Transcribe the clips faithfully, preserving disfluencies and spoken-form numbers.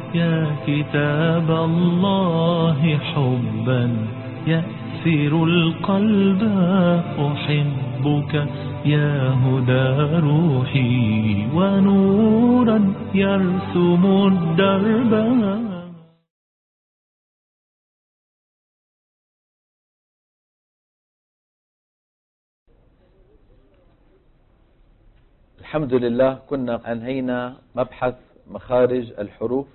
يا كتاب الله حبا يأسر القلب أحبك يا هدى روحي ونورا يرسم الدرب. الحمد لله، كنا أنهينا مبحث مخارج الحروف،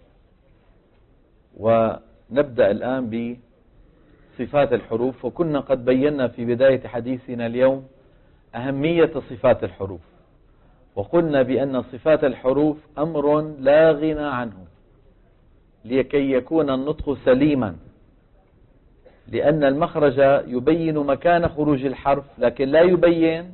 ونبدأ الآن بصفات الحروف. وكنا قد بينا في بداية حديثنا اليوم أهمية صفات الحروف، وقلنا بأن صفات الحروف أمر لا غنى عنه لكي يكون النطق سليما، لأن المخرج يبين مكان خروج الحرف لكن لا يبين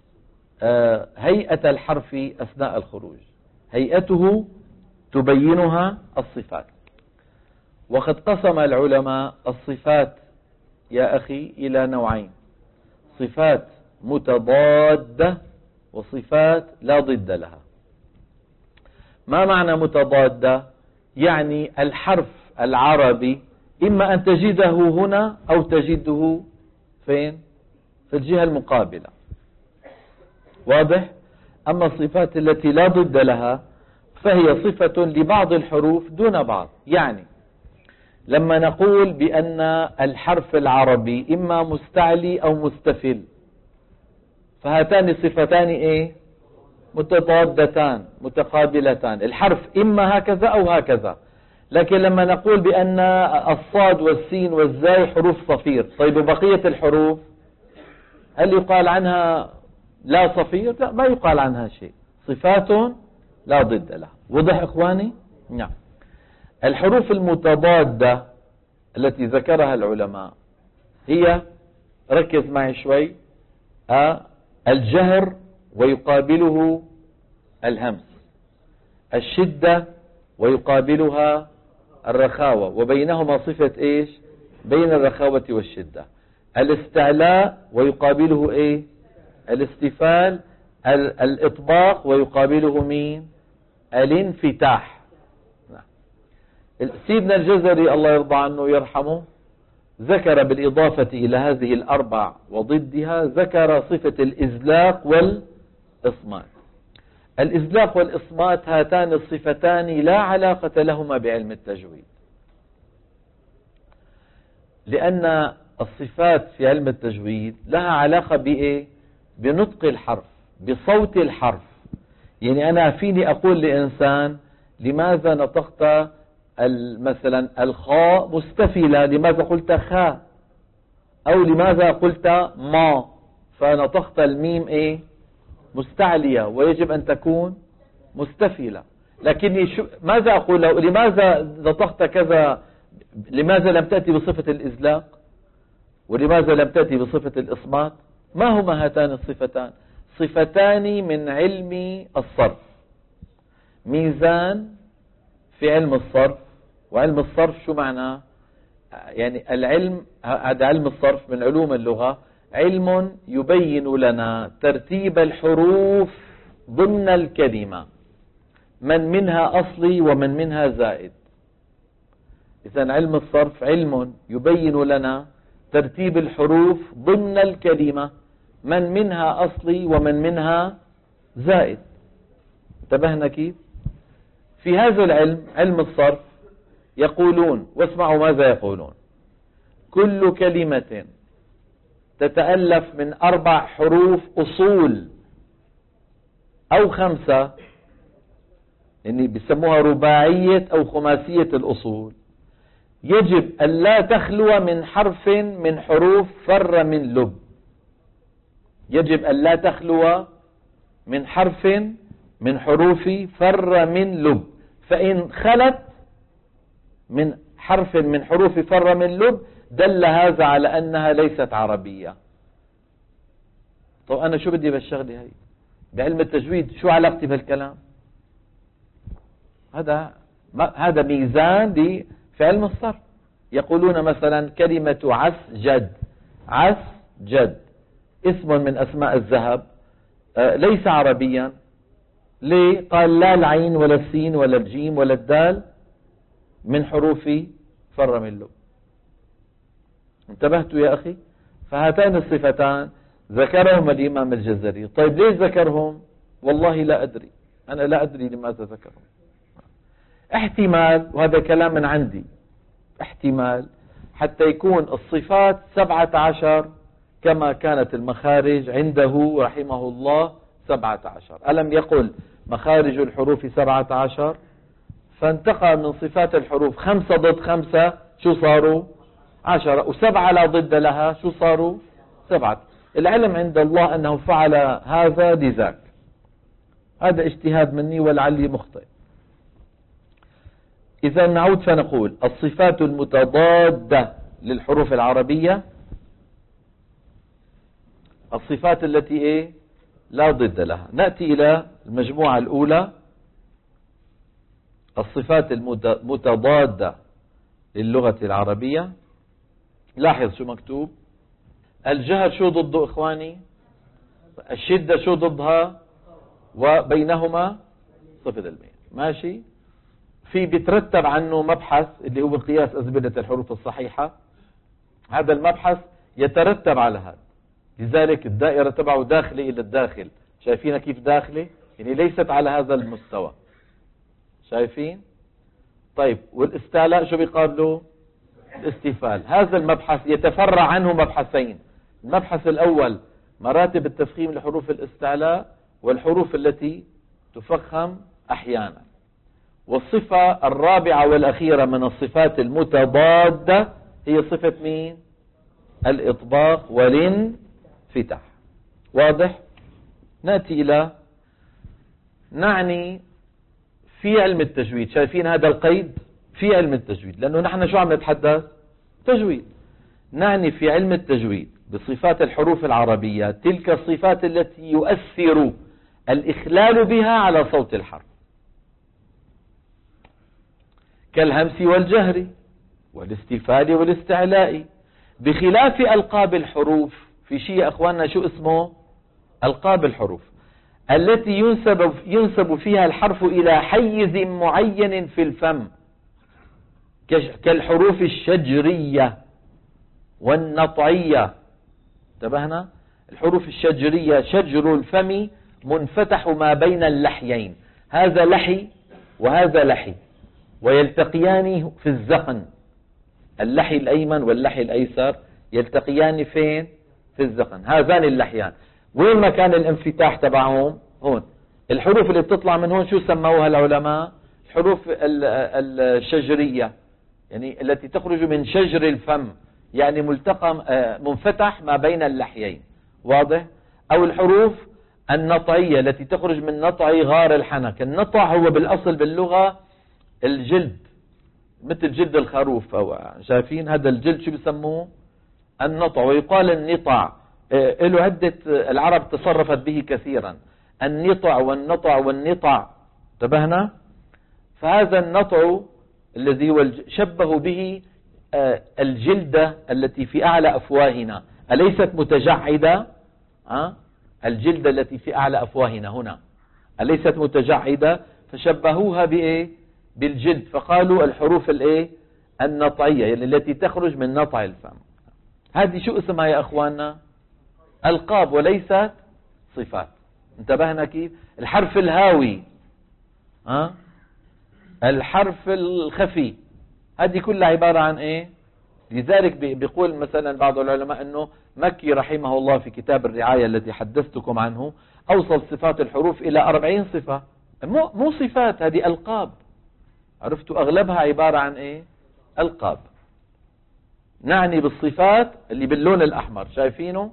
هيئة الحرف أثناء الخروج. هيئته تبينها الصفات. وقد قسم العلماء الصفات يا أخي إلى نوعين: صفات متضادة وصفات لا ضد لها. ما معنى متضادة؟ يعني الحرف العربي إما أن تجده هنا أو تجده فين؟ في الجهة المقابلة. واضح؟ أما الصفات التي لا ضد لها فهي صفة لبعض الحروف دون بعض. يعني لما نقول بأن الحرف العربي إما مستعلي أو مستفل، فهاتان الصفتان إيه؟ متضادتان متقابلتان. الحرف إما هكذا أو هكذا. لكن لما نقول بأن الصاد والسين والزاي حروف صفير، طيب بقية الحروف هل يقال عنها لا صفير؟ لا، ما يقال عنها شيء. صفات لا ضد لها. وضح إخواني؟ نعم. الحروف المتضادة التي ذكرها العلماء هي، ركز معي شوي، أ الجهر ويقابله الهمس، الشدة ويقابلها الرخاوة، وبينهما صفة إيش؟ بين الرخاوة والشدة. الاستعلاء ويقابله إيه؟ الاستفال. الإطباق ويقابله مين؟ الانفتاح. سيدنا الجزري الله يرضى عنه يرحمه ذكر بالإضافة إلى هذه الأربع وضدها، ذكر صفة الإزلاق والإصمات. الإزلاق والإصمات هاتان الصفتان لا علاقة لهما بعلم التجويد، لأن الصفات في علم التجويد لها علاقة بإيه؟ بنطق الحرف، بصوت الحرف. يعني أنا فيني أقول لإنسان لماذا نطقت مثلا الخاء مستفلة، لماذا قلت خاء، أو لماذا قلت ما، فنطقت الميم إيه؟ مستعلية، ويجب أن تكون مستفلة. لكني شو ماذا أقول له؟ لماذا نطقت كذا؟ لماذا لم تأتي بصفة الإزلاق؟ ولماذا لم تأتي بصفة الإصمات؟ ما هما هاتان الصفتان؟ صفتان من علم الصرف، ميزان في علم الصرف. وعلم الصرف شو معناه؟ يعني العلم هذا علم الصرف من علوم اللغة، علم يبين لنا ترتيب الحروف ضمن الكلمة، من منها أصلي ومن منها زائد. إذن علم الصرف علم يبين لنا ترتيب الحروف ضمن الكلمة، من منها أصلي ومن منها زائد. انتبهنا كيف؟ في هذا العلم، علم الصرف، يقولون، واسمعوا ماذا يقولون: كل كلمة تتألف من أربع حروف أصول أو خمسة، يعني بيسموها رباعية أو خماسية الأصول، يجب أن لا تخلو من حرف من حروف فر من لب. يجب أن لا تخلو من حرف من حروف فر من لب. فإن خلت من حرف من حروف فر من لب دل هذا على أنها ليست عربية. طب أنا شو بدي بالشغلة هاي؟ بعلم التجويد شو علاقتي بهالكلام؟ هذا هذا ميزان في علم الصرف. يقولون مثلا كلمة عسجد، عسجد اسم من أسماء الذهب، ليس عربيا. ليه؟ قال لا العين ولا السين ولا الجيم ولا الدال من حروف فر من لب. انتبهتوا يا أخي؟ فهاتان الصفتان ذكرهم الإمام الجزري. طيب ليش ذكرهم؟ والله لا أدري، أنا لا أدري لماذا ذكرهم. احتمال، وهذا كلام من عندي، احتمال حتى يكون الصفات سبعة عشر كما كانت المخارج عنده رحمه الله سبعة عشر. ألم يقل مخارج الحروف سبعة عشر؟ فانتقى من صفات الحروف خمسة ضد خمسة، شو صاروا؟ عشرة، وسبعة لا ضد لها، شو صاروا؟ سبعة. العلم عند الله أنه فعل هذا لذاك. هذا اجتهاد مني ولعلي مخطئ. إذا نعود فنقول الصفات المتضادة للحروف العربية الصفات التي إيه؟ لا ضد لها. نأتي إلى المجموعة الأولى، الصفات المتضادة للغة العربية. لاحظ شو مكتوب. الجهر شو ضده إخواني؟ الشدة شو ضدها؟ وبينهما صفة الميل. ماشي. في بيترتب عنه مبحث اللي هو قياس أزمنة الحروف الصحيحة. هذا المبحث يترتب على هذا، لذلك الدائرة تبعه داخلي إلى الداخل. شايفين كيف داخلي؟ يعني ليست على هذا المستوى. شايفين؟ طيب والاستعلاء شو بيقابله؟ الاستفال. هذا المبحث يتفرع عنه مبحثين. المبحث الأول مراتب التفخيم لحروف الاستعلاء والحروف التي تفخم أحيانا. والصفة الرابعة والأخيرة من الصفات المتضادة هي صفة مين؟ الإطباق والانفتاح. واضح؟ نأتي إلى نعني في علم التجويد. شايفين هذا القيد؟ في علم التجويد، لأنه نحن شو عم نتحدث؟ تجويد. نعني في علم التجويد بصفات الحروف العربية تلك الصفات التي يؤثر الإخلال بها على صوت الحرف، كالهمس والجهر والاستفال والاستعلاء، بخلاف ألقاب الحروف. في شيء يا أخواننا شو اسمه؟ ألقاب الحروف التي ينسب, ينسب فيها الحرف إلى حيز معين في الفم، كالحروف الشجرية والنطعية. انتبهنا؟ الحروف الشجرية شجر الفم منفتح ما بين اللحيين، هذا لحي وهذا لحي، ويلتقيان في الزقن. اللحي الأيمن واللحي الأيسر يلتقيان فين؟ في الزقن. هذان اللحيان. وين مكان الانفتاح تبعهم؟ هون. الحروف اللي بتطلع من هون شو سموها العلماء؟ الحروف الشجرية، يعني التي تخرج من شجر الفم، يعني ملتقى منفتح ما بين اللحيين. واضح؟ أو الحروف النطعية التي تخرج من نطع غار الحنك. النطع هو بالأصل باللغة الجلد، مثل جلد الخروف. أو شايفين هذا الجلد شو بيسموه؟ النطع. ويقال النطع له عدة، العرب تصرفت به كثيرا، النطع والنطع والنطع. انتبهنا؟ فهذا النطع الذي هو شبه به الجلدة التي في أعلى أفواهنا، أليست متجعدة؟ أه؟ الجلدة التي في أعلى أفواهنا هنا أليست متجعدة؟ فشبهوها بإيه؟ بالجلد، فقالوا الحروف الإيه؟ النطعية، يعني التي تخرج من نطع الفم. هذه شو اسمها يا أخواننا؟ ألقاب وليست صفات. انتبهنا كيف؟ الحرف الهاوي، أه؟ الحرف الخفي، هذه كلها عبارة عن إيه؟ لذلك بيقول مثلا بعض العلماء أنه مكي رحمه الله في كتاب الرعاية التي حدثتكم عنه أوصل صفات الحروف إلى أربعين صفة. مو, مو صفات، هذه ألقاب. عرفتوا؟ أغلبها عبارة عن إيه؟ ألقاب. نعني بالصفات اللي باللون الأحمر، شايفينه؟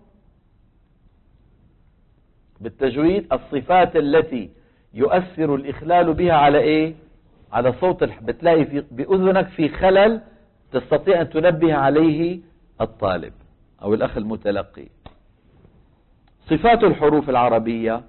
بالتجويد الصفات التي يؤثر الإخلال بها على إيه؟ على صوت الح... بتلاقي في بأذنك في خلل تستطيع أن تنبه عليه الطالب أو الأخ المتلقي. صفات الحروف العربية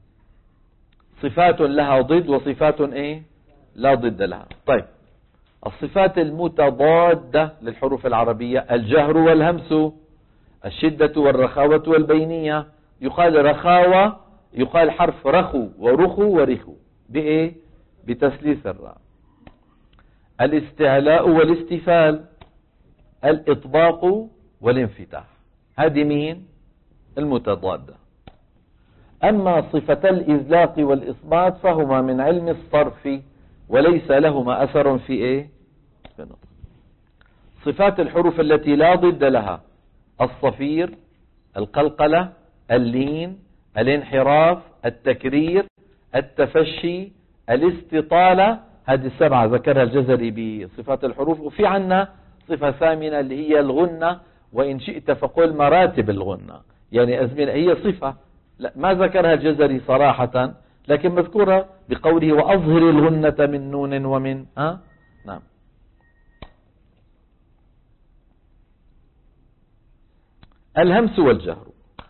صفات لها ضد وصفات إيه؟ لا ضد لها. طيب الصفات المتضادة للحروف العربية الجهر والهمس، الشدة والرخاوة والبينية. يقال رخاوة، يقال حرف رخو ورخو ورخو بإيه؟ بتسليس الراء. الاستعلاء والاستفال، الإطباق والانفتاح. هذه مين؟ المتضادة. أما صفة الإزلاق والإصمات فهما من علم الصرف وليس لهما أثر في إيه؟ في النطق. صفات الحروف التي لا ضد لها: الصفير، القلقلة، اللين، الانحراف، التكرير، التفشي، الاستطالة. هذه السبعة ذكرها الجزري بصفات الحروف. وفي عنا صفة ثامنة اللي هي الغنة، وإن شئت فقل مراتب الغنة، يعني أزمنة، هي صفة لا ما ذكرها الجزري صراحة، لكن مذكورة بقوله وأظهر الغنة من نون ومن ها. نعم. الهمس والجهر.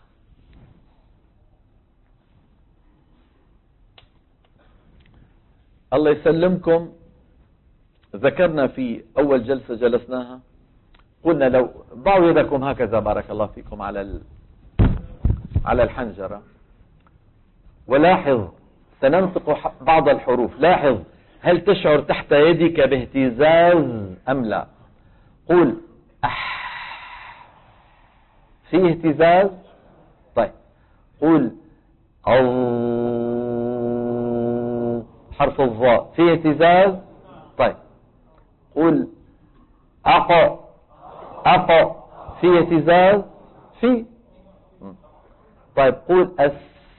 الله يسلمكم، ذكرنا في أول جلسة جلسناها، قلنا لو ضعوا يدكم هكذا بارك الله فيكم على ال... على الحنجرة، ولاحظ سننطق بعض الحروف. لاحظ هل تشعر تحت يدك باهتزاز أم لا؟ قول أح، في اهتزاز؟ طيب قول أو، حرف الظاء في اهتزاز؟ طيب قول أق، أق في اهتزاز؟ في. طيب قول أس،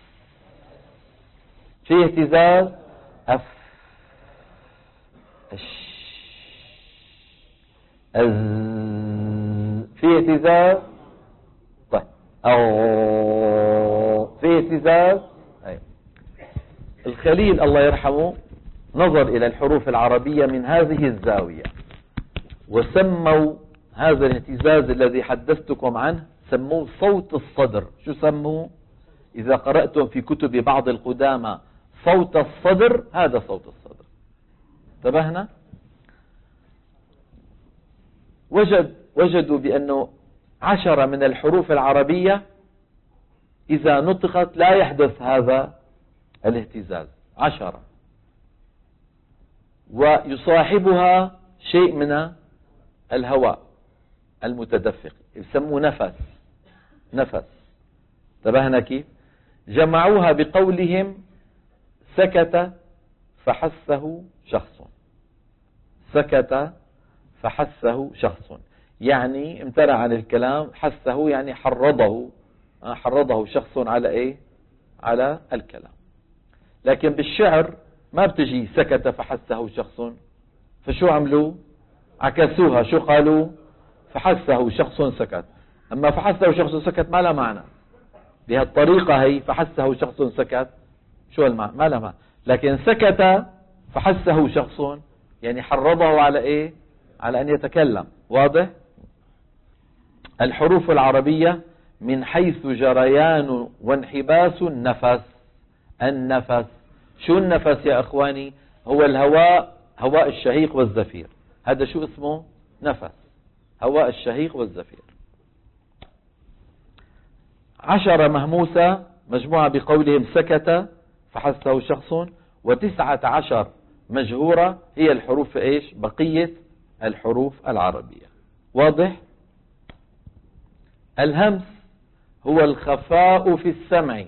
في اهتزاز؟ أف، أش، أز في اهتزاز؟ طيب أو في اهتزاز؟ أيوة. الخليل الله يرحمه نظر إلى الحروف العربية من هذه الزاوية، وسموا هذا الاهتزاز الذي حدثتكم عنه سموه صوت الصدر. شو سموه؟ إذا قرأتم في كتب بعض القدامى صوت الصدر، هذا صوت الصدر. انتبهنا؟ وجد وجدوا بأنه عشرة من الحروف العربية إذا نطقت لا يحدث هذا الاهتزاز، عشرة، ويصاحبها شيء من الهواء المتدفق يسموه نفس. نفس. انتبهنا كيف؟ جمعوها بقولهم سكت فحسه شخص. سكت فحسه شخص يعني امتنع عن الكلام، حسه يعني حرضه، حرضه شخص على ايه؟ على الكلام. لكن بالشعر ما بتجي سكت فحسه شخص، فشو عملوا؟ عكسوها. شو قالوا؟ فحسه شخص سكت. اما فحسه شخص سكت ما لها معنى بهالطريقة هي. فحسه شخص سكت شو المعنى؟ ما لها معنى. لكن سكت فحسه شخص يعني حرضه على ايه؟ على ان يتكلم. واضح؟ الحروف العربية من حيث جريان وانحباس النفس. النفس. شو النفس يا اخواني؟ هو الهواء، هواء الشهيق والزفير. هذا شو اسمه؟ نفس. هواء الشهيق والزفير. عشرة مهموسة مجموعة بقولهم سكت فحسه شخص، وتسعة عشر مجهورة هي الحروف ايش؟ بقية الحروف العربية. واضح؟ الهمس هو الخفاء في السمع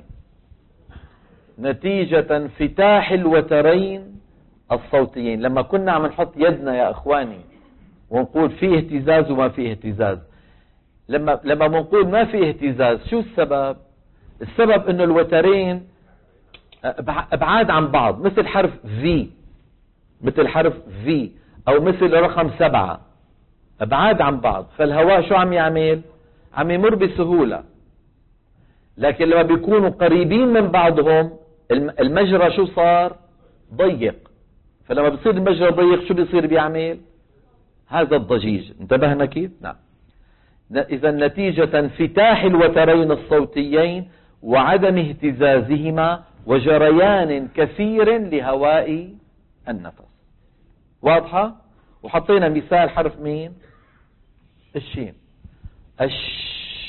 نتيجة انفتاح الوترين الصوتيين. لما كنا عم نحط يدنا يا اخواني ونقول فيه اهتزاز وما فيه اهتزاز، لما لما بنقول ما فيه اهتزاز شو السبب؟ السبب انه الوترين ابعاد عن بعض، مثل حرف في، مثل حرف في او مثل رقم سبعة، ابعاد عن بعض. فالهواء شو عم يعمل؟ عم يمر بسهولة. لكن لما بيكونوا قريبين من بعضهم المجرى شو صار؟ ضيق. فلما بصير المجرى ضيق شو بيصير بيعمل؟ هذا الضجيج. انتبهنا كيف؟ نعم. إذا نتيجة انفتاح الوترين الصوتيين وعدم اهتزازهما وجريان كثير لهواء النفس. واضحة؟ وحطينا مثال حرف مين؟ الشين. الش.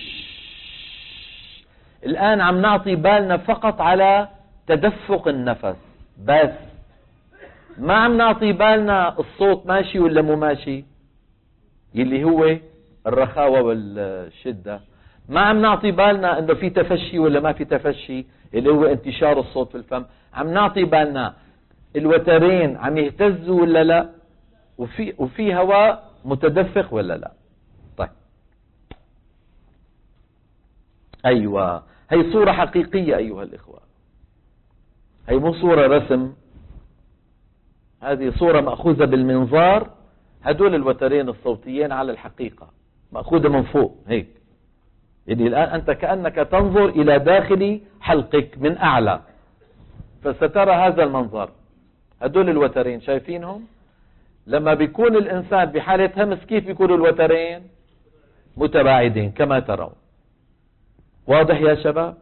الآن عم نعطي بالنا فقط على تدفق النفس بس. ما عم نعطي بالنا الصوت ماشي ولا مو ماشي، يلي هو الرخاوة والشدة. ما عم نعطي بالنا انه في تفشي ولا ما في تفشي، اللي هو انتشار الصوت في الفم. عم نعطي بالنا الوترين عم يهتزوا ولا لا، وفي وفي هواء متدفق ولا لا. طيب ايوه، هي صورة حقيقية ايها الاخوة، هي مو صورة رسم، هذه صورة مأخوذة بالمنظار. هدول الوترين الصوتيين على الحقيقة مأخوذة من فوق هيك، يعني الآن أنت كأنك تنظر إلى داخل حلقك من أعلى، فسترى هذا المنظر. هدول الوترين شايفينهم؟ لما بيكون الإنسان بحالة همس كيف بيكونوا الوترين؟ متباعدين كما ترون. واضح يا شباب؟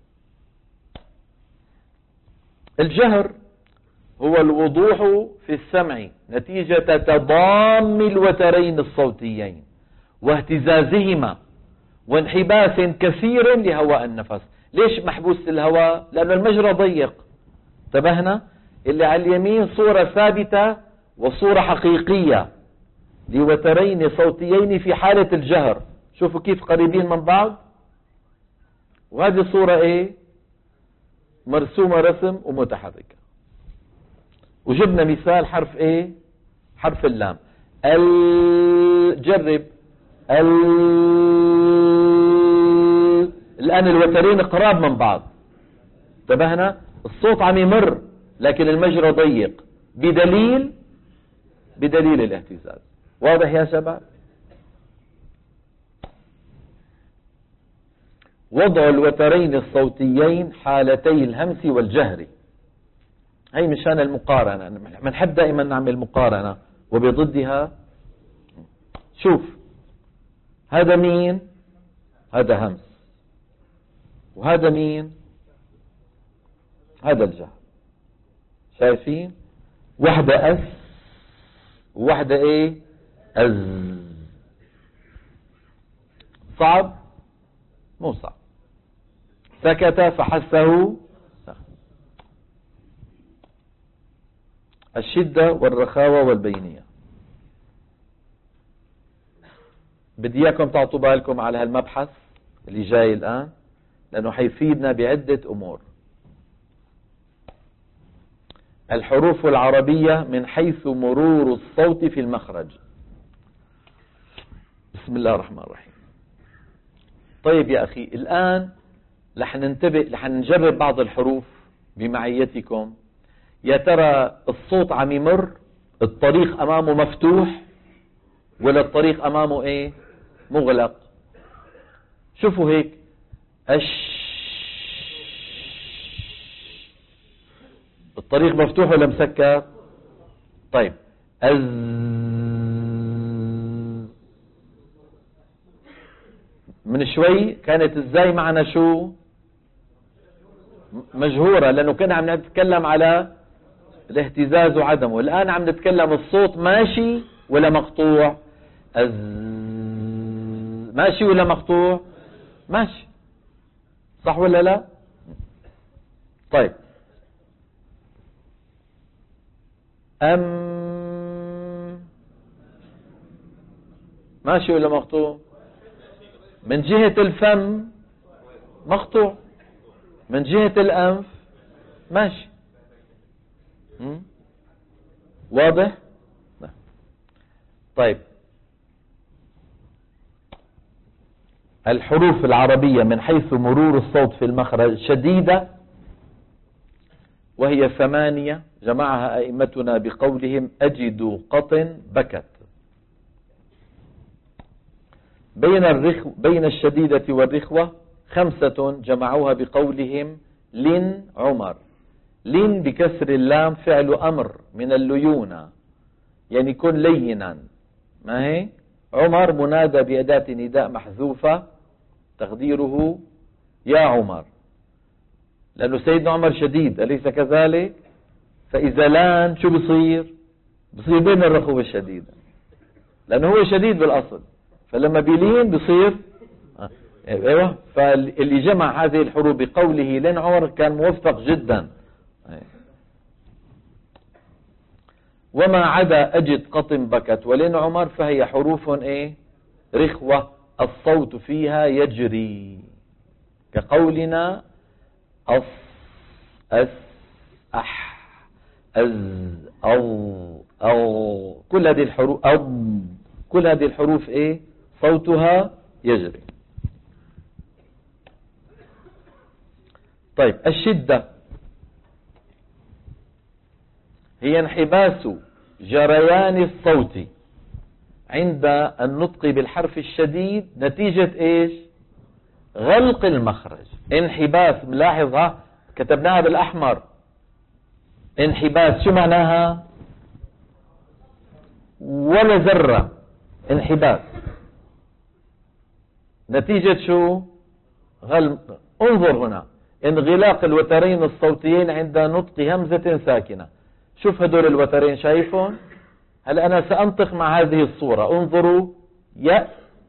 الجهر هو الوضوح في السمع نتيجة تضام الوترين الصوتيين واهتزازهما وانحباس كثير لهواء النفس. ليش محبوس الهواء؟ لأن المجرى ضيق. انتبهنا؟ اللي على اليمين صورة ثابتة وصورة حقيقية لوترين صوتيين في حالة الجهر. شوفوا كيف قريبين من بعض. وهذه صورة ايه؟ مرسومة رسم ومتحركة. وجبنا مثال حرف ايه؟ حرف اللام. ال جرب ال الآن الوترين قراب من بعض. انتبهنا؟ الصوت عم يمر لكن المجرى ضيق بدليل بدليل الاهتزاز. واضح يا شباب؟ وضع الوترين الصوتيين حالتي الهمس والجهر. هي مشان المقارنة، بنحب دائما نعمل مقارنة وبضدها. شوف هذا مين؟ هذا همس. وهذا مين؟ هذا الجهر. شايفين؟ واحدة أس وواحدة ايه؟ أز. صعب؟ مو صعب. سكت فحسه. الشدة والرخاوة والبينية. بدي اياكم تعطوا بالكم على هالمبحث اللي جاي الآن، لأنه حيفيدنا بعدة أمور. الحروف العربية من حيث مرور الصوت في المخرج. بسم الله الرحمن الرحيم. طيب يا أخي، الآن رح ننتبه، رح نجرب بعض الحروف بمعيتكم. يا ترى الصوت عم يمر، الطريق أمامه مفتوح ولا الطريق أمامه إيه؟ مغلق. شوفوا هيك، أش الطريق مفتوح ولا مسكر؟ طيب أز من شوي كانت ازاي معنا شو؟ مجهورة، لأنه كنا عم نتكلم على الاهتزاز وعدمه. الآن عم نتكلم الصوت ماشي ولا مقطوع؟ أز ماشي ولا مقطوع؟ ماشي. صح ولا لا؟ طيب أم ماشي ولا مقطوع؟ من جهة الفم مقطوع، من جهة الأنف ماشي. م? واضح؟ طيب الحروف العربية من حيث مرور الصوت في المخرج شديدة، وهي ثمانية جمعها أئمتنا بقولهم أجد قطن بكت. بين الرخو بين الشديدة والرخوة خمسة جمعوها بقولهم لن عمر. لن بكسر اللام فعل أمر من الليونة، يعني كن لينا. ما هي؟ عمر منادى بأداة نداء محذوفة تقديره يا عمر، لأنه سيدنا عمر شديد، أليس كذلك؟ فإذا لان شو بصير؟ بصير بين الرخوة والشديدة، لأنه هو شديد بالأصل، فلما بيلين بصير آه. ايوه. فاللي جمع هذه الحروف بقوله لن عمر كان موفق جدا. وما عدا أجد قط بكت ولين عمر فهي حروف إيه رخوة الصوت فيها يجري، كقولنا أص أس أح أز أو أو كل هذه الحروف أو كل هذه الحروف إيه صوتها يجري. طيب الشدة هي انحباس جريان الصوت عند النطق بالحرف الشديد نتيجة ايش؟ غلق المخرج. انحباس، ملاحظها كتبناها بالاحمر. انحباس شو معناها؟ ولا ذرة. انحباس نتيجة شو؟ غلق. انظر هنا، انغلاق الوترين الصوتيين عند نطق همزة ساكنة. شوف هدول الوترين شايفهم؟ هل أنا سأنطق مع هذه الصورة. انظروا، يا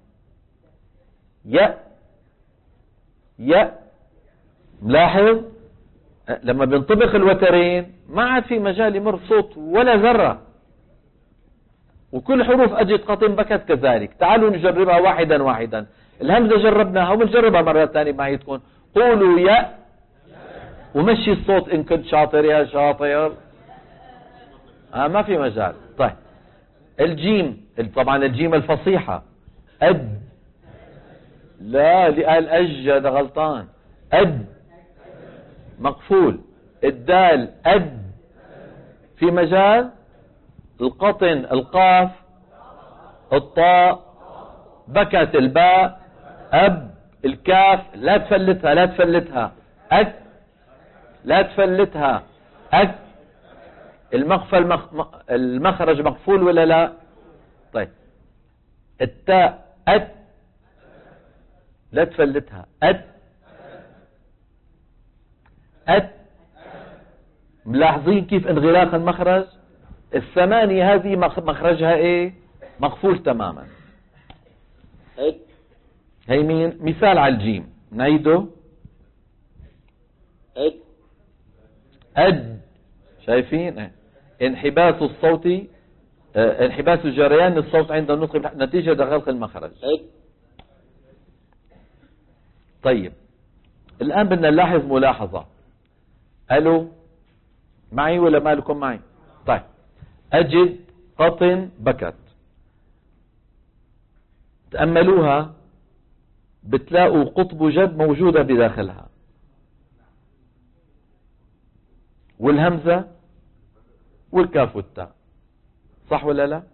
يا يا، ملاحظ لما بينطبق الوترين ما عاد في مجال يمر صوت ولا ذرة. وكل حروف أجد قط بكت كذلك. تعالوا نجربها واحدا واحدا. الهمزة جربناها وبنجربها مرة ثانية معي. تكون قولوا يا ومشي الصوت إن كنت شاطر يا شاطر. آه ما في مجال. طيب الجيم، طبعا الجيم الفصيحة. أد، لا اللي قال أج هذا غلطان. أد مقفول. الدال أد في مجال. القطن القاف. الطاء بكت الباء. أب الكاف لا تفلتها لا تفلتها. أك لا تفلتها. أك المخفى المخ... المخرج مقفول ولا لا؟ طيب التاء أت لا تفلتها. أت أت ملاحظين كيف انغلاق المخرج؟ الثمانية هذه مخرجها ايه؟ مقفول تماما. أت هي مين؟ مثال على الجيم نعيده. أت أد، شايفين انحباس الصوت، اه انحباس جريان الصوت عند النطق نتيجة غلق المخرج. طيب الآن بدنا نلاحظ ملاحظة. ألو معي ولا مالكم معي؟ طيب أجد قط بكت، تأملوها بتلاقوا قطب جد موجودة بداخلها، والهمزة والكاف والتاء، صح ولا لا؟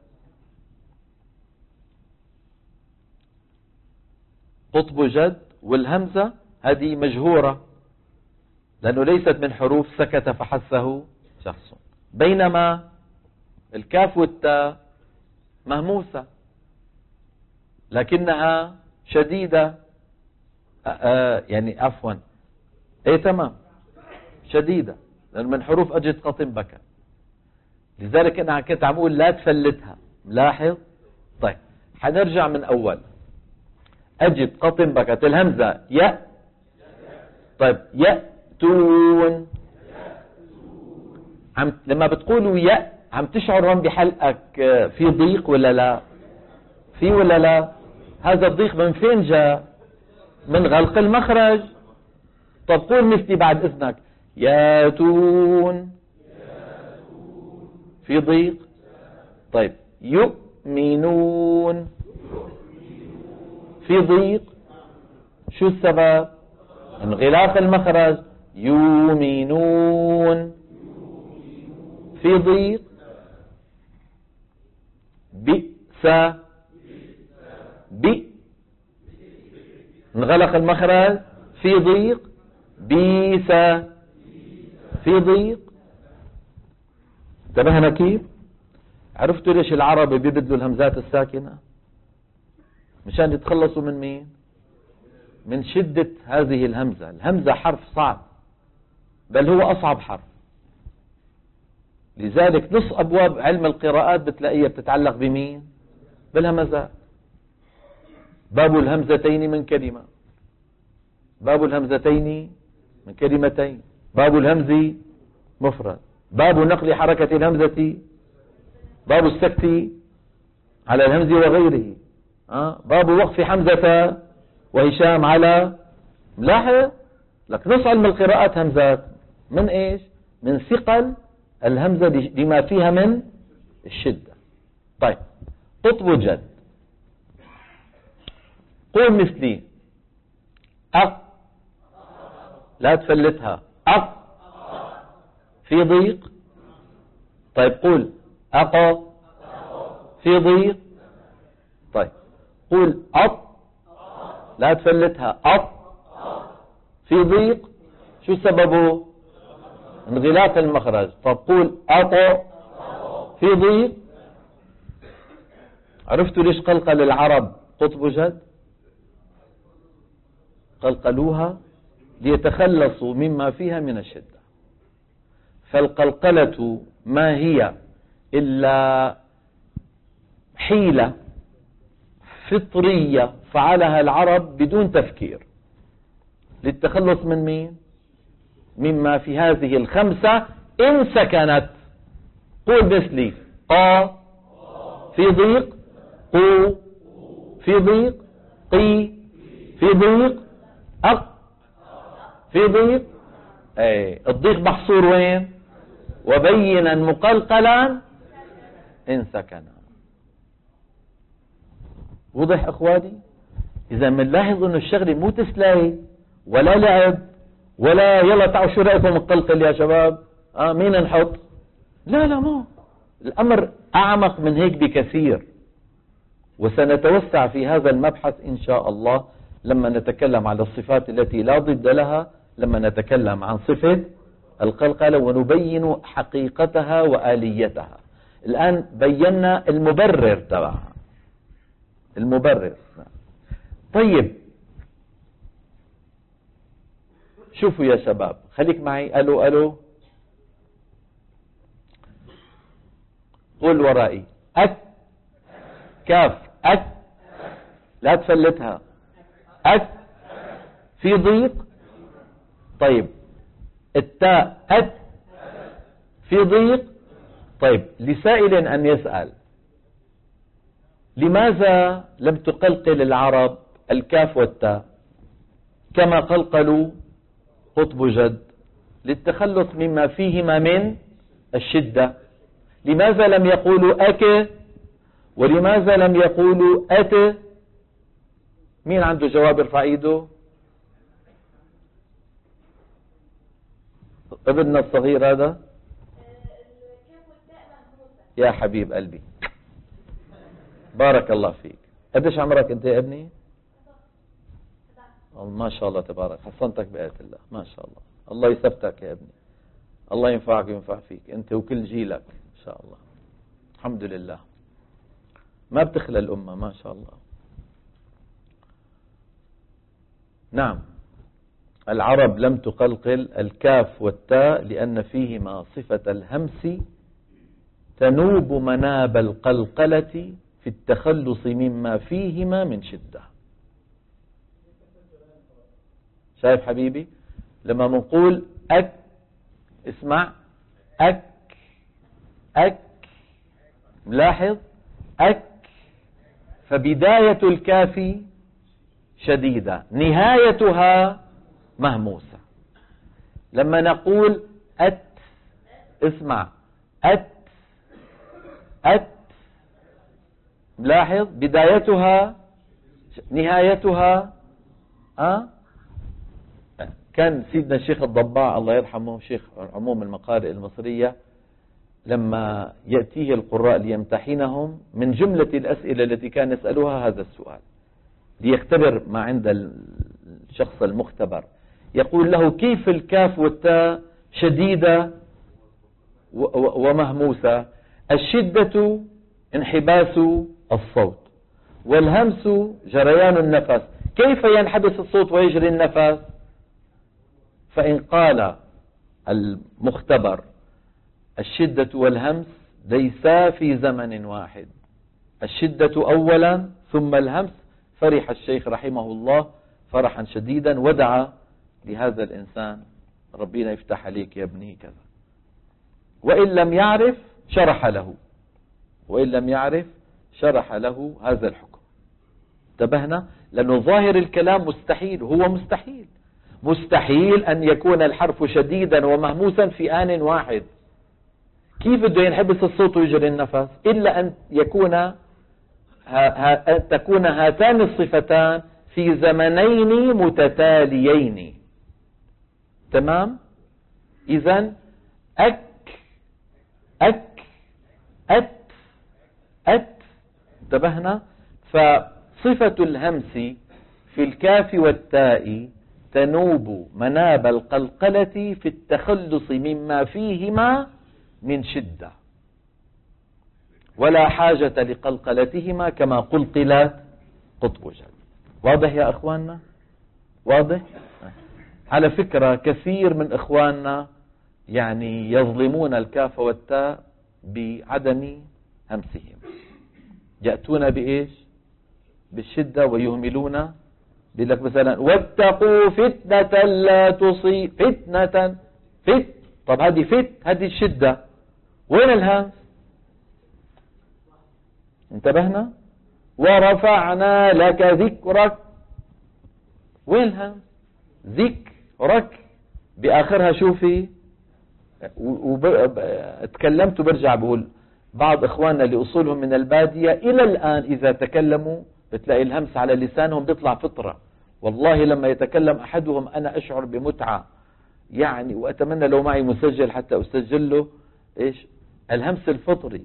قطب جد والهمزة هذه مجهورة لأنه ليست من حروف سكت فحسه شخص، بينما الكاف والتاء مهموسة لكنها شديدة. آآ يعني عفوا ايه تمام شديدة لأنه من حروف أجد قط بكى، لذلك أنا كنت عم أقول لا تفلتها. ملاحظ؟ طيب حنرجع من أول. أجد قط بكت الهمزة يا. طيب يأتون، عم لما بتقولوا يا عم تشعر هون بحلقك في ضيق ولا لا؟ في ولا لا؟ هذا الضيق من فين جاء؟ من غلق المخرج. طب قول مثلي بعد إذنك. ياتون في ضيق. طيب يؤمنون في ضيق. شو السبب؟ انغلاق المخرج. يؤمنون في ضيق. بئس بئ انغلق المخرج في ضيق. بيس في ضيق. انتبهنا كيف؟ عرفتوا ليش العرب بيبدلوا الهمزات الساكنة؟ مشان يتخلصوا من مين؟ من شدة هذه الهمزة. الهمزة حرف صعب، بل هو أصعب حرف. لذلك نص أبواب علم القراءات بتلاقيها بتتعلق بمين؟ بالهمزات. باب الهمزتين من كلمة، باب الهمزتين من كلمتين، باب الهمز مفرد، باب نقل حركة الهمزة باب السكت على الهمز وغيره. أه؟ باب وقف حمزة وهشام على ملاحظ لك نص علم القراءات همزات من ايش؟ من ثقل الهمزة لما فيها من الشدة. طيب قطب جد، قول مثلي أق، لا تفلتها، أق في ضيق. طيب قول أق في ضيق. طيب قول أط، لا تفلتها، أط في ضيق. شو سببه؟ انغلاق المخرج. طب قول أط في ضيق. عرفتوا ليش قلقل العرب قطب جد؟ قلقلوها ليتخلصوا مما فيها من الشدة. فالقلقلة ما هي إلا حيلة فطرية فعلها العرب بدون تفكير للتخلص من مين؟ مما في هذه الخمسة إن سكنت. قول مثلي قا في ضيق، قو في ضيق، قي في ضيق، أق في ضيق. اي الضيق محصور وين؟ وبينا مقلقلا إن سكن. وضح أخواني؟ إذا منلاحظ أنه الشغلة مو تسلاي ولا لعب ولا يلا تعالوا شو رأيكم مقلقل يا شباب؟ آه مين نحط؟ لا لا مو الأمر أعمق من هيك بكثير، وسنتوسع في هذا المبحث إن شاء الله لما نتكلم على الصفات التي لا ضد لها، لما نتكلم عن صفة القلقلة ونبين حقيقتها وآليتها. الآن بينا المبرر تبعها، المبرر. طيب شوفوا يا شباب، خليك معي. ألو ألو، قول ورائي أك، كاف أك، لا تفلتها، أك في ضيق. طيب التاء أك في ضيق. طيب لسائل أن يسأل لماذا لم تقلقل العرب الكاف والتاء كما قلقلوا قطب جد؟ للتخلص مما فيهما من الشدة. لماذا لم يقولوا أك ولماذا لم يقولوا أت؟ مين عنده جواب يرفع ايده؟ ابننا الصغير هذا يا حبيب قلبي، بارك الله فيك. قديش عمرك انت يا ابني؟ ما شاء الله تبارك، حصنتك بآية الله، ما شاء الله. الله يثبتك يا ابني، الله ينفعك وينفع فيك انت وكل جيلك ان شاء الله. الحمد لله، ما بتخلى الأمة ما شاء الله. نعم، العرب لم تقلقل الكاف والتاء لأن فيهما صفة الهمس تنوب مناب القلقلة في التخلص مما فيهما من شدة. شايف حبيبي؟ لما منقول أك، اسمع، أك أك، ملاحظ أك، فبداية الكاف شديدة نهايتها مهموسة. لما نقول أت، اسمع، أت أت، ملاحظ بدايتها نهايتها أه؟ كان سيدنا الشيخ الضباع الله يرحمه شيخ عموم المقارئ المصرية لما يأتيه القراء ليمتحنهم من جملة الأسئلة التي كان يسألها هذا السؤال ليختبر ما عند الشخص المختبر، يقول له كيف الكاف والتاء شديدة ومهموسة؟ الشدة انحباس الصوت والهمس جريان النفس، كيف ينحبس الصوت ويجري النفس؟ فإن قال المختبر الشدة والهمس ليسا في زمن واحد، الشدة أولا ثم الهمس، فرح الشيخ رحمه الله فرحا شديدا ودعا لهذا الإنسان ربنا يفتح عليك يا ابني كذا، وإن لم يعرف شرح له وإن لم يعرف شرح له هذا الحكم. انتبهنا؟ لأنه ظاهر الكلام مستحيل، هو مستحيل مستحيل أن يكون الحرف شديدا ومهموسا في آن واحد. كيف بده ينحبس الصوت ويجري النفس؟ إلا أن يكون ها ها تكون هاتان الصفتان في زمنين متتاليين. تمام؟ إذن أك أك أت أت. انتبهنا؟ فصفة الهمس في الكاف والتاء تنوب مناب القلقلة في التخلص مما فيهما من شدة، ولا حاجة لقلقلتهما كما قلقلت قطب جد. واضح يا أخواننا؟ واضح؟ على فكرة كثير من إخواننا يعني يظلمون الكاف والتاء بعدم همسهم، يأتون بإيش؟ بالشدة ويهملون. بيقول لك مثلا واتقوا فتنة لا تصيب فتنة فت. طب هذه فت، هذه الشدة، وين الهمس؟ انتبهنا؟ ورفعنا لك ذكرك، وين الهمس؟ ذكرك بآخرها شوفي. وتكلمت وبرجع بقول بعض إخواننا اللي أصولهم من البادية إلى الآن إذا تكلموا بتلاقي الهمس على لسانهم بيطلع فطرة. والله لما يتكلم أحدهم أنا أشعر بمتعة يعني، وأتمنى لو معي مسجل حتى أسجل له إيش الهمس الفطري.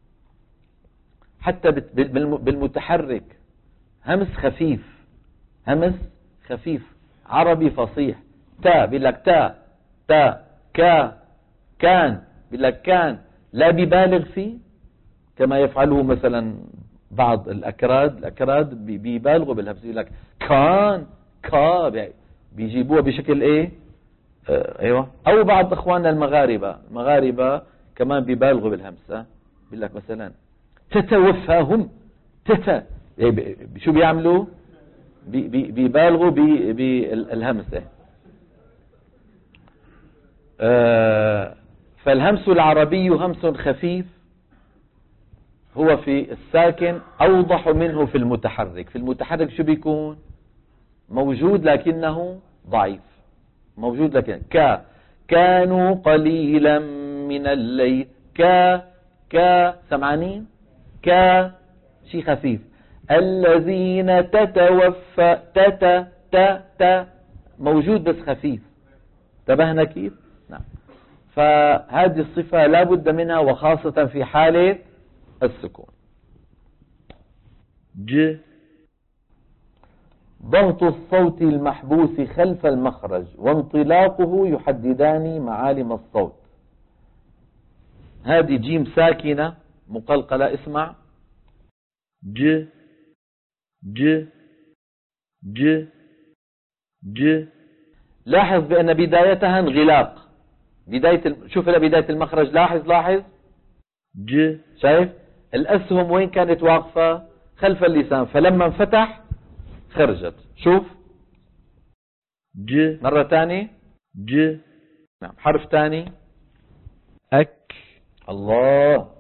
حتى بالمتحرك همس خفيف، همس خفيف عربي فصيح. تا بيقول لك تا تا، كا كان بيقول لك كان، لا ببالغ فيه كما يفعله مثلا بعض الأكراد. الأكراد بيبالغوا بالهمس، يقول لك كان كا، بيجيبوها بشكل ايه اه ايوه. او بعض اخواننا المغاربة المغاربة كمان بيبالغوا بالهمسة، بيقول لك مثلا تتوفاهم تتا، شو بيعملوا؟ بي بي بيبالغوا بالهمسة. اه فالهمس العربي همس خفيف، هو في الساكن أوضح منه في المتحرك. في المتحرك شو بيكون؟ موجود لكنه ضعيف، موجود لكن كا كانوا قليلا من الليل، كا كا سمعانين؟ كا شيء خفيف. الذين تتوفى تتا تا تا موجود بس خفيف. انتبهنا كيف؟ نعم. فهذه الصفة لا بد منها، وخاصة في حالة السكون. ج ضغط الصوت المحبوس خلف المخرج وانطلاقه يحددان معالم الصوت. هذه جيم ساكنة مقلقلة، اسمع ج ج ج ج. لاحظ بأن بدايتها انغلاق. بداية شوف إلى بداية المخرج، لاحظ لاحظ ج. شايف الأسهم وين كانت واقفة؟ خلف اللسان، فلما انفتح خرجت. شوف ج. مرة تانية ج. نعم. حرف تاني أك. الله.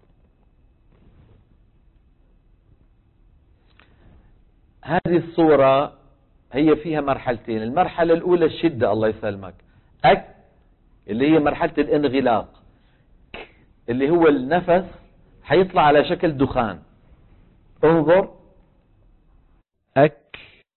هذه الصورة هي فيها مرحلتين. المرحلة الأولى الشدة، الله يسلمك، أك اللي هي مرحلة الانغلاق، اللي هو النفس حيطلع على شكل دخان. انظر أك.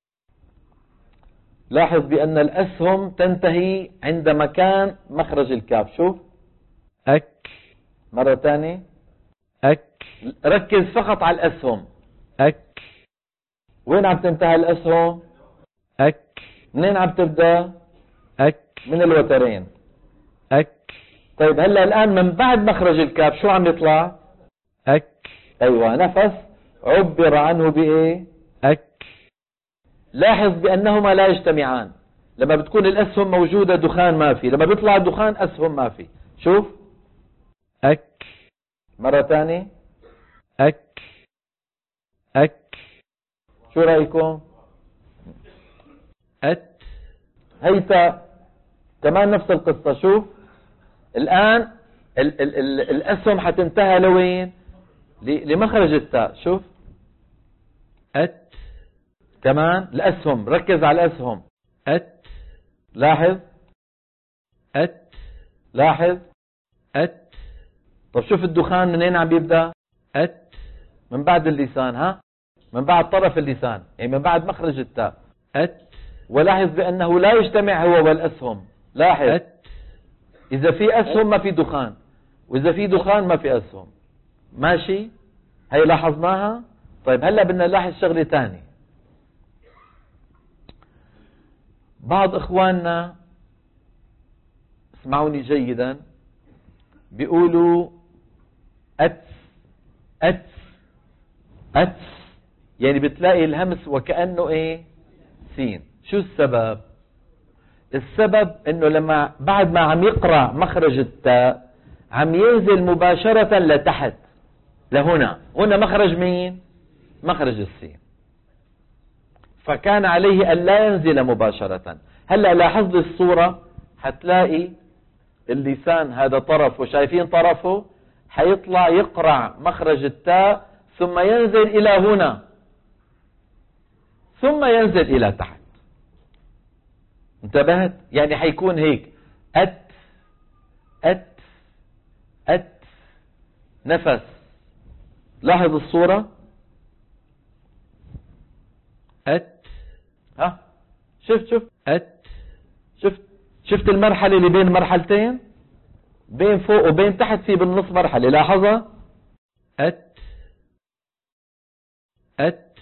لاحظ بأن الأسهم تنتهي عند مكان مخرج الكاف. شوف أك. مرة تانية أك. ركز فقط على الأسهم. أك. وين عم تنتهي الأسهم؟ أك. منين عم تبدأ؟ أك. من الوترين. أك. طيب هلا الآن من بعد مخرج الكاف شو عم يطلع؟ أك. أيوة، نفس عبر عنه بإيه؟ أك. لاحظ بأنهما لا يجتمعان. لما بتكون الأسهم موجودة دخان ما في، لما بيطلع دخان أسهم ما في. شوف أك. مرة ثانية أك أك. شو رأيكم؟ أت. هيتا كمان نفس القصة. شوف الآن ال ال ال الأسهم حتنتهى لوين؟ لمخرج التاء. شوف أت. كمان الأسهم، ركز على الأسهم. أت. لاحظ. أت. لاحظ. أت. طب شوف الدخان منين عم يبدأ؟ أت. من بعد اللسان، ها، من بعد طرف اللسان، يعني من بعد مخرج التاء. أت. ولاحظ بأنه لا يجتمع هو والأسهم. لاحظ. أت. إذا في أسهم ما في دخان، وإذا في دخان ما في أسهم. ماشي؟ هي لاحظناها. طيب هلأ بدنا نلاحظ شغلة تاني. بعض إخواننا، اسمعوني جيدا، بيقولوا أت أت أت، يعني بتلاقي الهمس وكأنه إيه؟ سين. شو السبب؟ السبب إنه لما بعد ما عم يقرأ مخرج التاء عم ينزل مباشرة لتحت لهنا. هنا مخرج مين؟ مخرج السين. فكان عليه أن لا ينزل مباشرة. هلأ لاحظ الصورة، هتلاقي اللسان هذا طرف، وشايفين طرفه حيطلع يقرع مخرج التاء ثم ينزل إلى هنا ثم ينزل إلى تحت. انتبهت؟ يعني حيكون هيك أت أت أت نفس. لاحظ الصورة. أت. ها، شفت شفت أت. شفت شفت المرحلة اللي بين مرحلتين، بين فوق وبين تحت في بالنص مرحلة. لاحظها. أت. أت.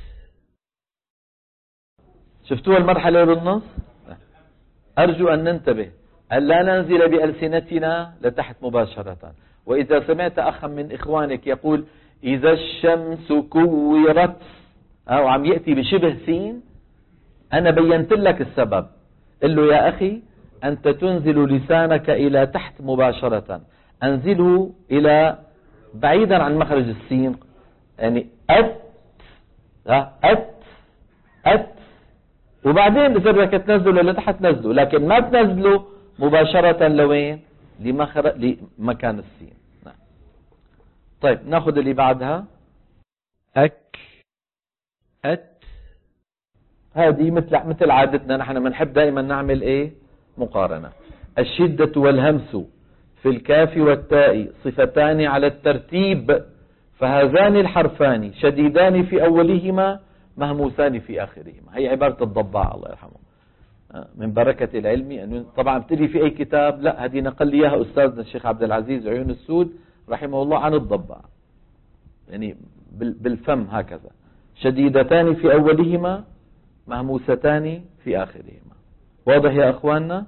شفتوها المرحلة بالنص؟ أرجو أن ننتبه أن لا ننزل بألسنتنا لتحت مباشرة. وإذا سمعت أخا من إخوانك يقول إذا الشمس كورت أو عم يأتي بشبه سين، أنا بينت لك السبب. قل له يا أخي أنت تنزل لسانك إلى تحت مباشرة، أنزله إلى بعيدا عن مخرج السين، يعني أت أت أت، وبعدين إذا بدك تنزله لتحت نزله، لكن ما تنزله مباشرة لوين؟ لمخرج لمكان السين. نعم. طيب ناخذ اللي بعدها. أك. أت. هذه مثل مثل عادتنا نحن بنحب دائما نعمل ايه؟ مقارنة. الشدة والهمس في الكاف والتاء صفتان على الترتيب، فهذان الحرفان شديدان في أولهما مهموسان في آخرهما. هي عبارة الضباع الله يرحمه، من بركة العلم أنه طبعا بتلي في أي كتاب، لا هذه نقل لي إياها أستاذنا الشيخ عبد العزيز عيون السود رحمه الله عن الضباع، يعني بالفم هكذا، شديدتان في أولهما مهموستان في آخرهما. واضح يا أخواننا؟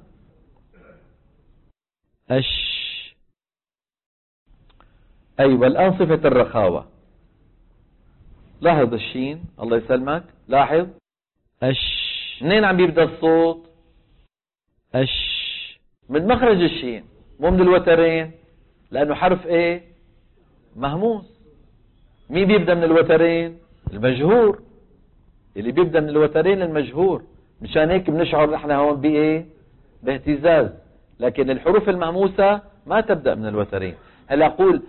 أش. أيوة. الآن صفة الرخاوة. لاحظ الشين، الله يسلمك، لاحظ. أش. منين عم يبدأ الصوت؟ أش. من مخرج الشين، مو من الوترين، لأنه حرف ايه؟ مهموس. مين بيبدأ من الوترين؟ المجهور. اللي بيبدأ من الوترين المجهور، مشان هيك بنشعر نحن هون بايه؟ باهتزاز. لكن الحروف المهموسة ما تبدأ من الوترين. هلا أقول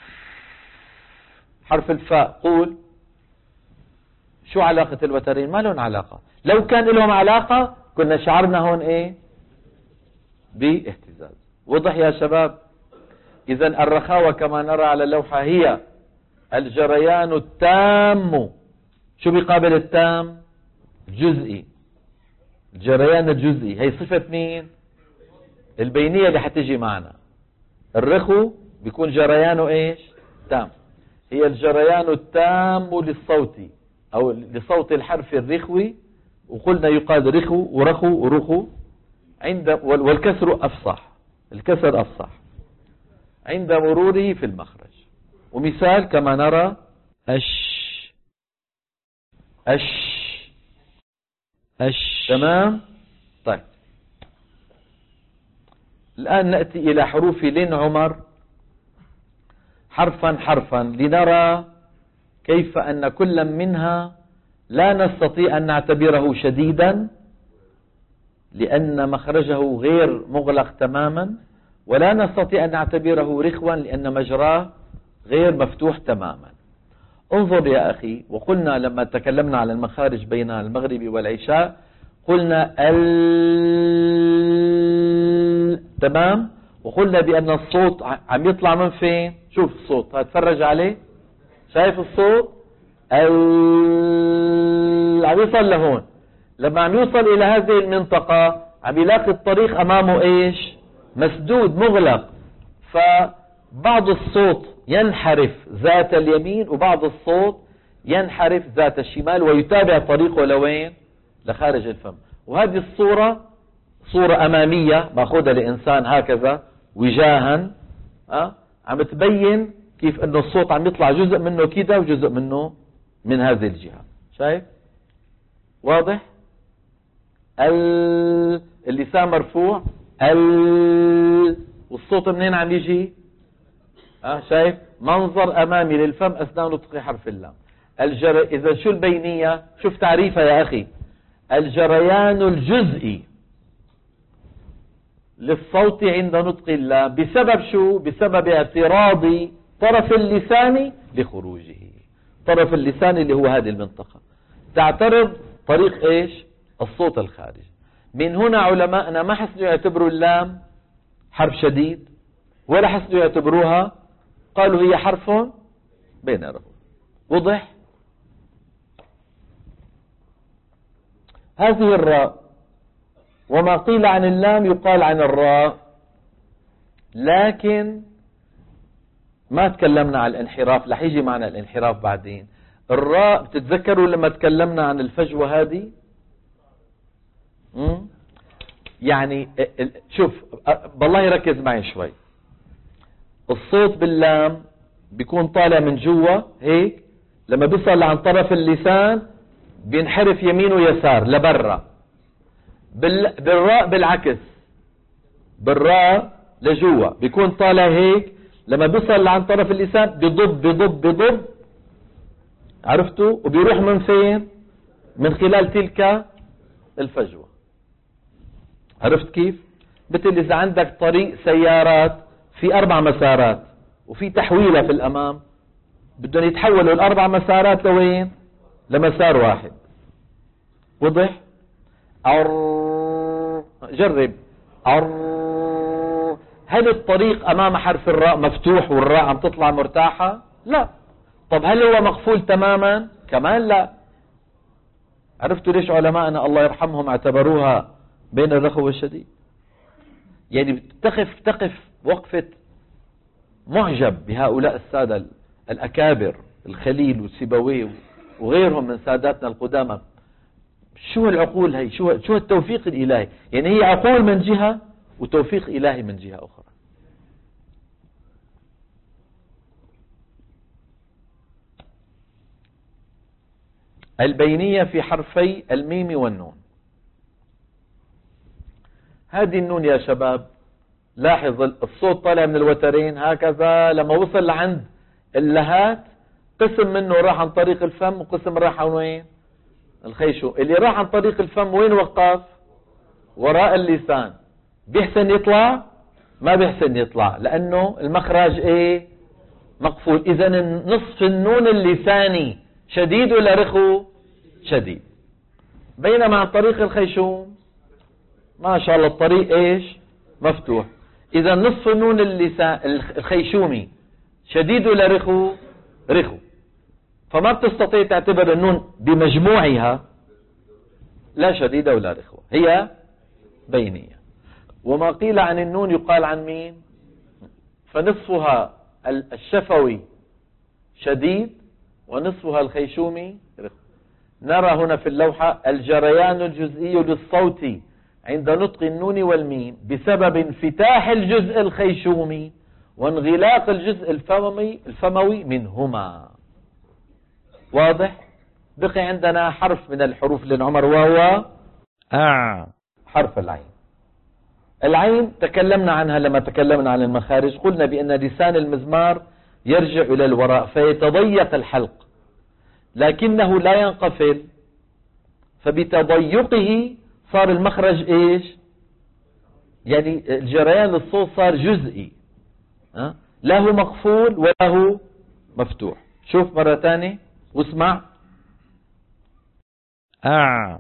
حرف الفاء، قول شو علاقة الوترين؟ ما لهم علاقة. لو كان لهم علاقة كنا شعرنا هون ايه؟ باهتزاز. وضح يا شباب؟ إذن الرخاوة كما نرى على اللوحة هي الجريان التام. شو بيقابل التام؟ جزئي. الجريان الجزئي هي صفة مين؟ البينية اللي حتيجي معنا. الرخو بيكون جريانه ايش؟ تام. هي الجريان التام للصوت او لصوت الحرف الرخوي، وقلنا يقال رخو ورخو ورخو عند والكسر افصح، الكسر افصح عند مروره في المخرج. ومثال كما نرى أش. أش. أش. تمام. طيب الآن نأتي إلى حروف لين عمر حرفا حرفا لنرى كيف أن كل منها لا نستطيع أن نعتبره شديدا لأن مخرجه غير مغلق تماما، ولا نستطيع أن نعتبره رخوا لأن مجراه غير مفتوح تماما. انظر يا أخي، وقلنا لما تكلمنا على المخارج بين المغرب والعشاء قلنا ال تمام، وقلنا بأن الصوت عم يطلع من فين؟ شوف الصوت، هتفرج عليه، شايف الصوت ال عم يوصل لهون. لما عم يوصل إلى هذه المنطقة عم يلاقي الطريق أمامه إيش؟ مسدود مغلق، فبعض الصوت ينحرف ذات اليمين وبعض الصوت ينحرف ذات الشمال ويتابع طريقه لوين؟ لخارج الفم. وهذه الصورة صورة أمامية مأخوذة لإنسان هكذا وجاها، أه؟ عم تبين كيف أنه الصوت عم يطلع جزء منه كده وجزء منه من هذه الجهة. شايف؟ واضح؟ ال اللسان مرفوع، ال والصوت منين عم يجي؟ أه شايف؟ منظر أمامي للفم أثناء نطق حرف اللام. الجر... إذا شو البينية؟ شوف تعريفها يا أخي. الجريان الجزئي للصوت عند نطق اللام بسبب شو؟ بسبب اعتراض طرف اللسان لخروجه. طرف اللسان اللي هو هذه المنطقة تعترض طريق ايش؟ الصوت الخارج. من هنا علماءنا ما حسنوا يعتبروا اللام حرف شديد ولا حسنوا يعتبروها، قالوا هي حرف بين رفع. وضح؟ هذه الراء، وما قيل عن اللام يقال عن الراء، لكن ما تكلمنا عن الانحراف، رح يجي معنا الانحراف بعدين. الراء بتتذكروا لما تكلمنا عن الفجوة هذه؟ مم؟ يعني شوف بالله يركز معي شوي. الصوت باللام بيكون طالع من جوا هيك، لما بيصل عن طرف اللسان بينحرف يمين ويسار لبرا. بال... بالراء بالعكس، بالراء لجوا بيكون طالع هيك، لما بيصل عن طرف اللسان بيضب بيضب بيضب، عرفتوا؟ وبيروح من فين؟ من خلال تلك الفجوة. عرفت كيف؟ مثل إذا عندك طريق سيارات في أربع مسارات وفي تحويلة في الأمام، بدهم يتحولوا الأربع مسارات لوين؟ لمسار واحد. وضح؟ أر جرب أر. هل الطريق أمام حرف الراء مفتوح والراء عم تطلع مرتاحة؟ لا. طب هل هو مقفول تماما؟ كمان لا. عرفتوا ليش علماءنا الله يرحمهم اعتبروها بين الرخو والشديد؟ يعني تقف تقف وقفة معجب بهؤلاء السادة الأكابر، الخليل والسيبويه وغيرهم من ساداتنا القدامى. شو العقول هي؟ شو شو التوفيق الإلهي؟ يعني هي عقول من جهة وتوفيق إلهي من جهة أخرى. البينية في حرفي الميم والنون. هذه النون يا شباب لاحظ الصوت طالع من الوترين هكذا، لما وصل لعند اللهات قسم منه راح عن طريق الفم وقسم راح عن وين؟ الخيشوم. اللي راح عن طريق الفم وين وقف؟ وراء اللسان. بيحسن يطلع؟ ما بيحسن يطلع، لأنه المخرج ايه؟ مقفول. إذا نصف النون اللساني شديد ولا رخو؟ شديد. بينما عن طريق الخيشوم ما شاء الله الطريق ايش؟ مفتوح. إذا نصف النون اللسان الخيشومي شديد ولا رخو؟ رخو. فما بتستطيع تعتبر النون بمجموعها لا شديدة ولا رخوة، هي بينية. وما قيل عن النون يقال عن مين؟ فنصفها الشفوي شديد ونصفها الخيشومي رخو. نرى هنا في اللوحة الجريان الجزئي للصوت عند نطق النون والميم بسبب انفتاح الجزء الخيشومي وانغلاق الجزء الفموي الفموي منهما. واضح؟ بقي عندنا حرف من الحروف للعمر وهو أع. حرف العين. العين تكلمنا عنها لما تكلمنا عن المخارج، قلنا بأن لسان المزمار يرجع إلى الوراء فيتضيق الحلق، لكنه لا ينقفل، فبتضيقه صار المخرج ايش؟ يعني الجريان الصوت صار جزئي، لا هو مقفول ولا هو مفتوح. شوف مرة تانية واسمع. أع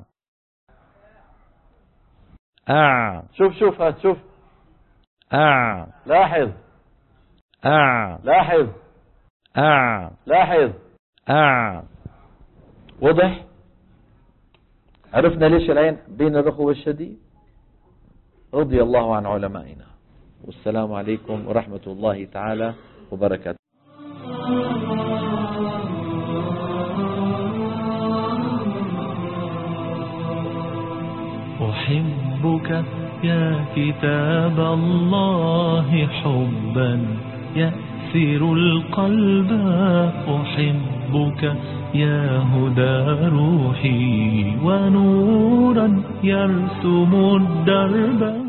أع شوف شوف هات شوف. أع لاحظ أع لاحظ أع لاحظ. أع. واضح؟ عرفنا ليش العين بين الرخو والشديد. رضي الله عن علمائنا، والسلام عليكم ورحمة الله تعالى وبركاته. أحبك يا كتاب الله حبا يأسر القلب، أحبك يا هدى روحي ونورا يرسم الدرب.